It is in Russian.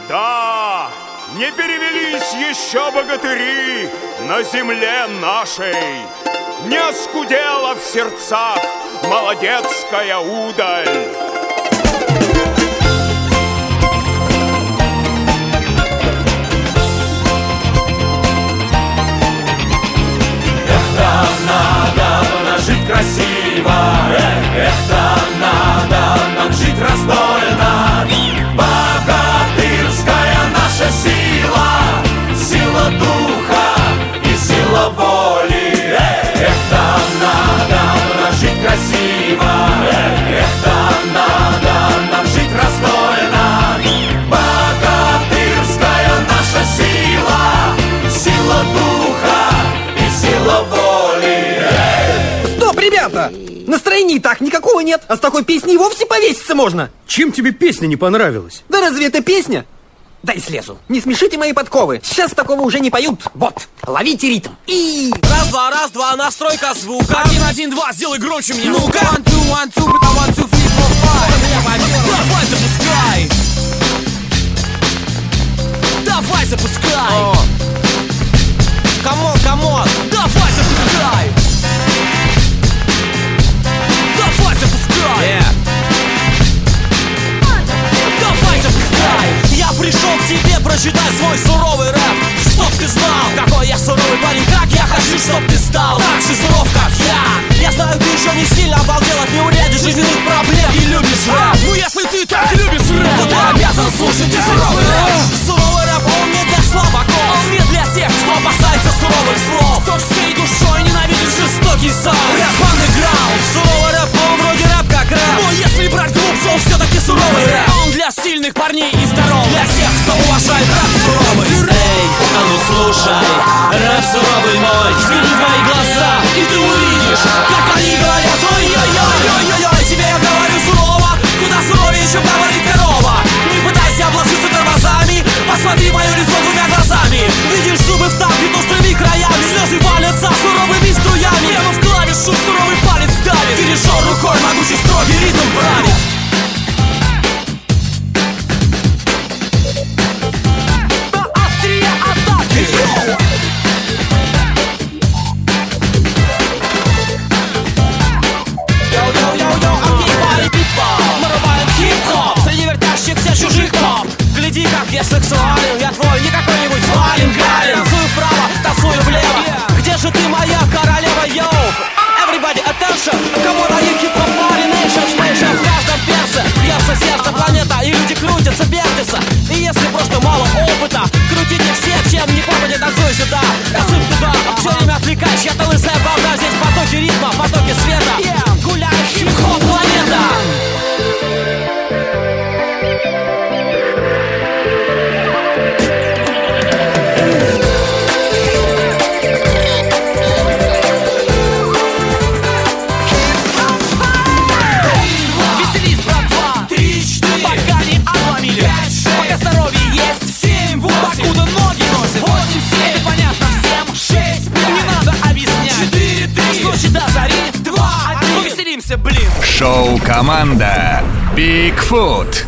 Да, не перевелись еще богатыри на земле нашей, не оскудела в сердцах молодецкая удаль. Жить красиво, это надо нам жить раздольно. Богатырская наша сила, сила духа и сила воли. Это надо жить красиво, это надо нам жить раздольно. Богатырская наша сила, сила духа и сила воли. Ребята, настроения и так никакого нет, а с такой песней и вовсе повеситься можно. Чем тебе песня не понравилась? Да разве это песня? Дай слезу. Не смешите мои подковы. Сейчас такого уже не поют. Вот, ловите ритм. И... Раз, два, настройка звука. 1, 2, сделай громче меня. Ну-ка. 1, 2, 1, 2, 1, 2, 3, 4, 5. Давай запускай. Давай запускай. Камон. Давай запускай. Давай запускай! Давай запускай! Я пришел к тебе прочитать свой суровый рэп, чтоб ты знал, какой я суровый парень, как я хочу, чтоб ты стал так же суров, как я. Я знаю, ты еще не сильно обалдел от неурядиц жизненных проблем и любишь рэп. Ну если ты так любишь рэп, то ты обязан слушать и суровый рэп. Суровый рэп, он не для слабаков, он не для тех, кто опасается суровых слов, кто всей душой ненавидит жестокий саунд. Рэп андеграунд, суровый рэп, он вроде рэп как рэп, но если брать глубже, он все-таки суровый рэп. Он для сильных парней и здоровых, для тех, кто уважает рэп суровый. Эй, а ну слушай, рэп суровый мой, взгляни в мои глаза, и ты увидишь, как они говорят, ой-ой-ой, тебе я говорю сурово, куда суровее, чем говорит корова. Не пытайся обложиться тормозами, посмотри мое лицо двумя глазами. Видишь зубы вставки острыми краями, слезы валятся суровыми струями. Прямо в клавишу суровый палец давит, дирижер рукой могучий строгий ритм правит. На острие атаки. Чужих поп. Гляди, как я сексуален, я твой, не какой-нибудь Вален Галин. Танцую вправо, танцую влево, где же ты, моя королева, йоу? Everybody attention, кому даю хип-хоп пари, nation, в каждом перце бьется сердце, планета, и люди крутятся, вертятся. И если просто мало опыта, крутите все, чем не попадет, танцуй сюда, танцуй туда, все время отвлекаешь, я-то лысая балда, здесь потоки ритма, потоки света, гуляет хип-хоп планета. Шоу-команда Bigfoot.